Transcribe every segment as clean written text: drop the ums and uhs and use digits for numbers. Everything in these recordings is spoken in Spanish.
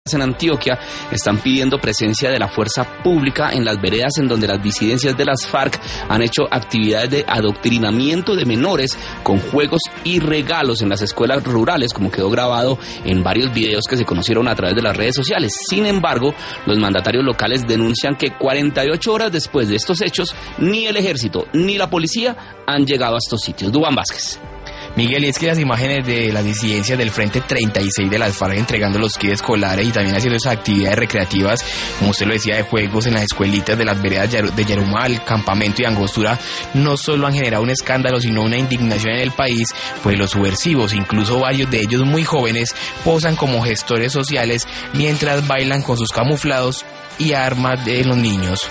en Antioquia están pidiendo presencia de la fuerza pública en las veredas en donde las disidencias de las FARC han hecho actividades de adoctrinamiento de menores con juegos y regalos en las escuelas rurales, como quedó grabado en varios videos que se conocieron a través de las redes sociales. Sin embargo, los mandatarios locales denuncian que 48 horas después de estos hechos, ni el ejército ni la policía han llegado a estos sitios. Duván Vázquez. Miguel, y es que las imágenes de las disidencias del Frente 36 de las FARC entregando los kits escolares y también haciendo esas actividades recreativas, como usted lo decía, de juegos en las escuelitas de las veredas de Yarumal, Campamento y Angostura, no solo han generado un escándalo, sino una indignación en el país, pues los subversivos, incluso varios de ellos muy jóvenes, posan como gestores sociales mientras bailan con sus camuflados y armas de los niños.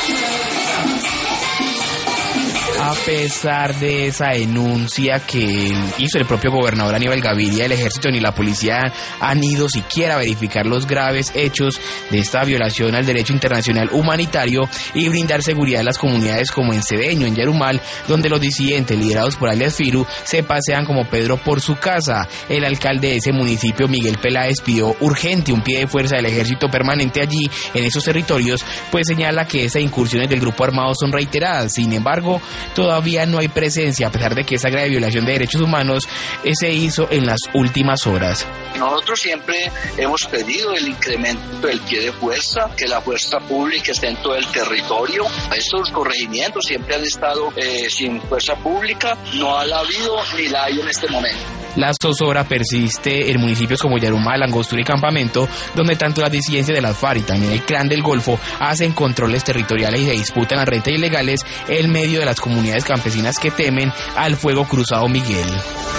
A pesar de esa denuncia que hizo el propio gobernador Aníbal Gaviria, el ejército ni la policía han ido siquiera a verificar los graves hechos de esta violación al derecho internacional humanitario y brindar seguridad a las comunidades como en Cedeño, en Yarumal, donde los disidentes liderados por alias Firu se pasean como Pedro por su casa. El alcalde de ese municipio, Miguel Peláez, pidió urgente un pie de fuerza del ejército permanente allí, en esos territorios, pues señala que esas incursiones del grupo armado son reiteradas. Sin embargo, todavía no hay presencia, a pesar de que esa grave violación de derechos humanos se hizo en las últimas horas. Nosotros siempre hemos pedido el incremento del pie de fuerza, que la fuerza pública esté en todo el territorio. Estos corregimientos siempre han estado sin fuerza pública, no ha habido ni la hay en este momento. La zozobra persiste en municipios como Yarumal, Angostura y Campamento, donde tanto las disidencias de las FARC y también el Clan del Golfo hacen controles territoriales y se disputan las rentas ilegales en medio de las comunidades campesinas que temen al fuego cruzado. Miguel.